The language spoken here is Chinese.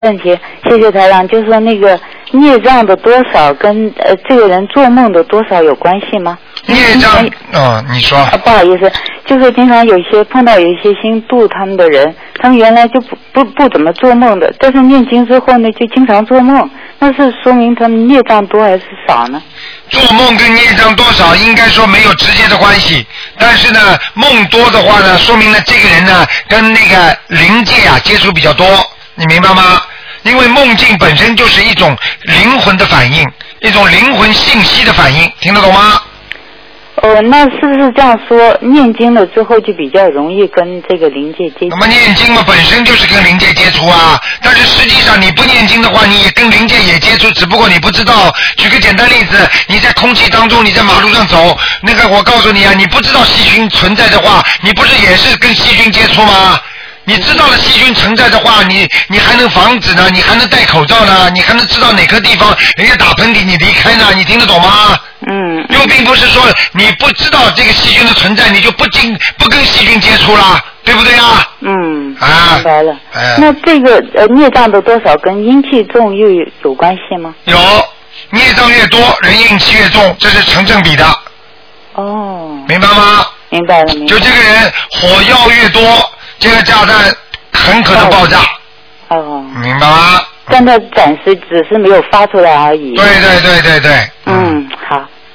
问题，谢谢台长。就说那个孽障的多少跟这个人做梦的多少有关系吗？ 孽障你说。 不好意思，就是经常碰到有一些心度他们的人，他们原来就不怎么做梦的，但是念经之后呢，就经常做梦，那是说明他们孽障多还是少呢？ 做梦跟孽障多少应该说没有直接的关系，但是呢，梦多的话呢，说明呢这个人呢跟那个灵界接触比较多，你明白吗？因为梦境本身就是一种灵魂的反应，一种灵魂信息的反应，听得懂吗？ 那是不是这样说？念经了之后就比较容易跟这个灵界接触？ 那么念经嘛，本身就是跟灵界接触啊。但是实际上你不念经的话，你也跟灵界也接触，只不过你不知道。举个简单例子，你在空气当中，你在马路上走，那个我告诉你啊，你不知道细菌存在的话，你不是也是跟细菌接触吗？你知道了细菌存在的话，你还能防止呢，你还能戴口罩呢，你还能知道哪个地方人家打喷嚏你离开呢，你听得懂吗？又并不是说你不知道这个细菌的存在，你就不跟细菌接触了，对不对啊？ 明白了。那这个孽障的多少跟阴气重又有关系吗？ 有，孽障越多，人阴气越重，这是成正比的。明白吗？ 明白了。 就这个人火药越多，这个炸弹很可能爆炸。明白吗？ 但他暂时只是没有发出来而已。 对。 好。